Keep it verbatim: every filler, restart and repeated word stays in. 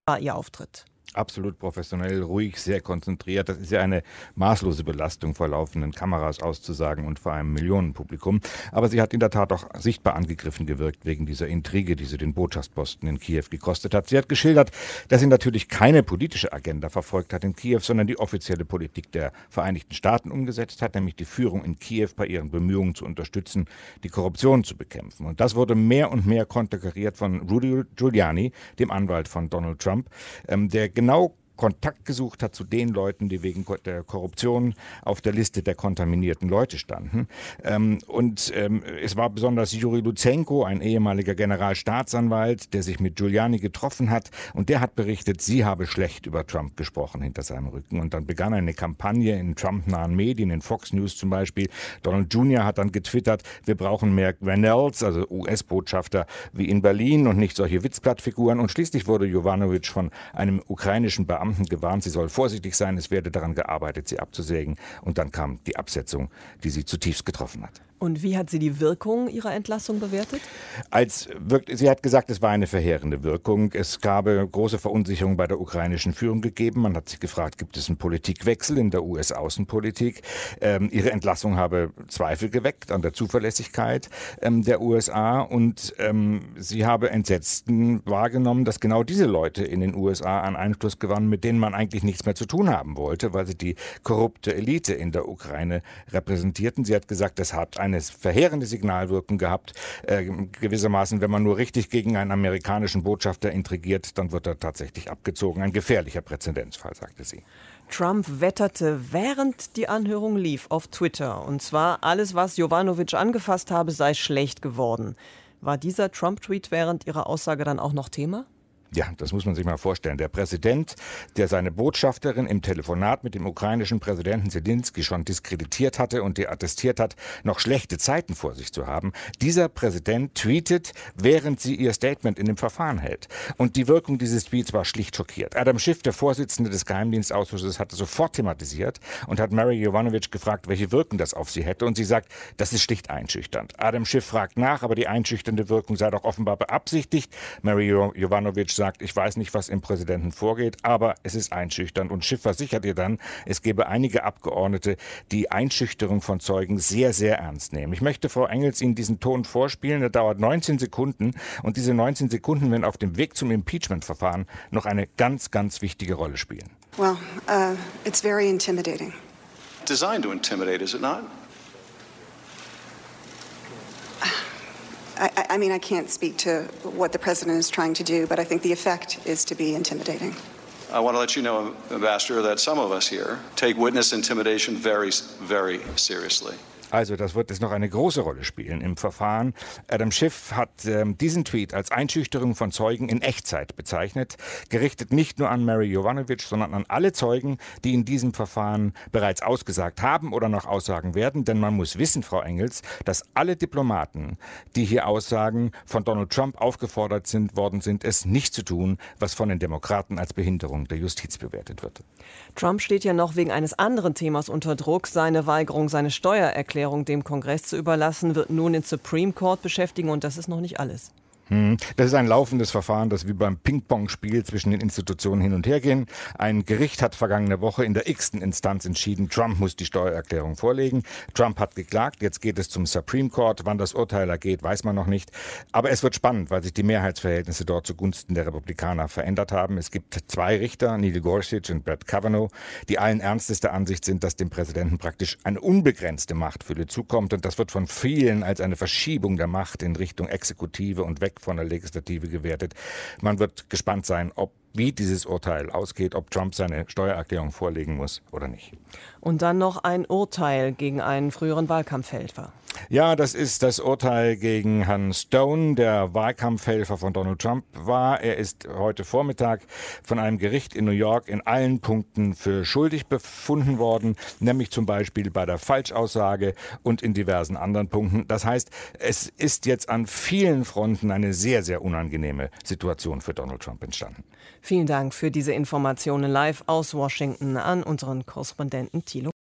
war Ihr Auftritt? Absolut professionell, ruhig, sehr konzentriert. Das ist ja eine maßlose Belastung, vor laufenden Kameras auszusagen und vor einem Millionenpublikum. Aber sie hat in der Tat auch sichtbar angegriffen gewirkt wegen dieser Intrige, die sie den Botschaftsposten in Kiew gekostet hat. Sie hat geschildert, dass sie natürlich keine politische Agenda verfolgt hat in Kiew, sondern die offizielle Politik der Vereinigten Staaten umgesetzt hat, nämlich die Führung in Kiew bei ihren Bemühungen zu unterstützen, die Korruption zu bekämpfen. Und das wurde mehr und mehr konterkariert von Rudy Giuliani, dem Anwalt von Donald Trump, ähm, der genau Kontakt gesucht hat zu den Leuten, die wegen der Korruption auf der Liste der kontaminierten Leute standen. Ähm, und ähm, es war besonders Juri Lutsenko, ein ehemaliger Generalstaatsanwalt, der sich mit Giuliani getroffen hat. Und der hat berichtet, sie habe schlecht über Trump gesprochen hinter seinem Rücken. Und dann begann eine Kampagne in Trump-nahen Medien, in Fox News zum Beispiel. Donald Junior hat dann getwittert, wir brauchen mehr Grenells, also U S-Botschafter wie in Berlin und nicht solche Witzblattfiguren. Und schließlich wurde Jovanovic von einem ukrainischen Beamten gewarnt, sie soll vorsichtig sein, es werde daran gearbeitet, sie abzusägen. Und dann kam die Absetzung, die sie zutiefst getroffen hat. Und wie hat sie die Wirkung ihrer Entlassung bewertet? Als wirkt, sie hat gesagt, es war eine verheerende Wirkung. Es gab große Verunsicherung bei der ukrainischen Führung gegeben. Man hat sich gefragt, gibt es einen Politikwechsel in der U S-Außenpolitik? Ähm, ihre Entlassung habe Zweifel geweckt an der Zuverlässigkeit ähm, der U S A. Und ähm, sie habe Entsetzten wahrgenommen, dass genau diese Leute in den U S A an Einfluss gewannen, mit denen man eigentlich nichts mehr zu tun haben wollte, weil sie die korrupte Elite in der Ukraine repräsentierten. Sie hat gesagt, das hat ein eine verheerende Signalwirkung gehabt. Äh, gewissermaßen, wenn man nur richtig gegen einen amerikanischen Botschafter intrigiert, dann wird er tatsächlich abgezogen. Ein gefährlicher Präzedenzfall, sagte sie. Trump wetterte, während die Anhörung lief, auf Twitter. Und zwar, alles, was Jovanovic angefasst habe, sei schlecht geworden. War dieser Trump-Tweet während ihrer Aussage dann auch noch Thema? Ja, das muss man sich mal vorstellen. Der Präsident, der seine Botschafterin im Telefonat mit dem ukrainischen Präsidenten Zelensky schon diskreditiert hatte und der attestiert hat, noch schlechte Zeiten vor sich zu haben, dieser Präsident tweetet, während sie ihr Statement in dem Verfahren hält. Und die Wirkung dieses Tweets war schlicht schockiert. Adam Schiff, der Vorsitzende des Geheimdienstausschusses, hatte sofort thematisiert und hat Mary Jovanovic gefragt, welche Wirkung das auf sie hätte. Und sie sagt, das ist schlicht einschüchternd. Adam Schiff fragt nach, aber die einschüchternde Wirkung sei doch offenbar beabsichtigt. Mary Jovanovic sagt, ich weiß nicht, was im Präsidenten vorgeht, aber es ist einschüchternd. Und Schiff versichert ihr dann, es gebe einige Abgeordnete, die Einschüchterung von Zeugen sehr, sehr ernst nehmen. Ich möchte Frau Engels Ihnen diesen Ton vorspielen. Der dauert neunzehn Sekunden. Und diese neunzehn Sekunden werden auf dem Weg zum Impeachment-Verfahren noch eine ganz, ganz wichtige Rolle spielen. Well, uh, it's very intimidating. Designed to intimidate, is it not? I, I mean, I can't speak to what the president is trying to do, but I think the effect is to be intimidating. I want to let you know, Ambassador, that some of us here take witness intimidation very, very seriously. Also das wird jetzt noch eine große Rolle spielen im Verfahren. Adam Schiff hat ähm, diesen Tweet als Einschüchterung von Zeugen in Echtzeit bezeichnet, gerichtet nicht nur an Mary Jovanovic, sondern an alle Zeugen, die in diesem Verfahren bereits ausgesagt haben oder noch aussagen werden. Denn man muss wissen, Frau Engels, dass alle Diplomaten, die hier aussagen, von Donald Trump aufgefordert sind, worden sind, es nicht zu tun, was von den Demokraten als Behinderung der Justiz bewertet wird. Trump steht ja noch wegen eines anderen Themas unter Druck. Seine Weigerung, seine Steuererklärung dem Kongress zu überlassen, wird nun den Supreme Court beschäftigen und das ist noch nicht alles. Das ist ein laufendes Verfahren, das wie beim Ping-Pong-Spiel zwischen den Institutionen hin und her ging. Ein Gericht hat vergangene Woche in der x-ten Instanz entschieden, Trump muss die Steuererklärung vorlegen. Trump hat geklagt, jetzt geht es zum Supreme Court. Wann das Urteil ergeht, weiß man noch nicht. Aber es wird spannend, weil sich die Mehrheitsverhältnisse dort zugunsten der Republikaner verändert haben. Es gibt zwei Richter, Neil Gorsuch und Brett Kavanaugh, die allen Ernstes der Ansicht sind, dass dem Präsidenten praktisch eine unbegrenzte Machtfülle zukommt. Und das wird von vielen als eine Verschiebung der Macht in Richtung Exekutive und weg von der Legislative gewertet. Man wird gespannt sein, ob wie dieses Urteil ausgeht, ob Trump seine Steuererklärung vorlegen muss oder nicht. Und dann noch ein Urteil gegen einen früheren Wahlkampfhelfer. Ja, das ist das Urteil gegen Herrn Stone, der Wahlkampfhelfer von Donald Trump war. Er ist heute Vormittag von einem Gericht in New York in allen Punkten für schuldig befunden worden, nämlich zum Beispiel bei der Falschaussage und in diversen anderen Punkten. Das heißt, es ist jetzt an vielen Fronten eine sehr, sehr unangenehme Situation für Donald Trump entstanden. Vielen Dank für diese Informationen live aus Washington an unseren Korrespondenten Thilo.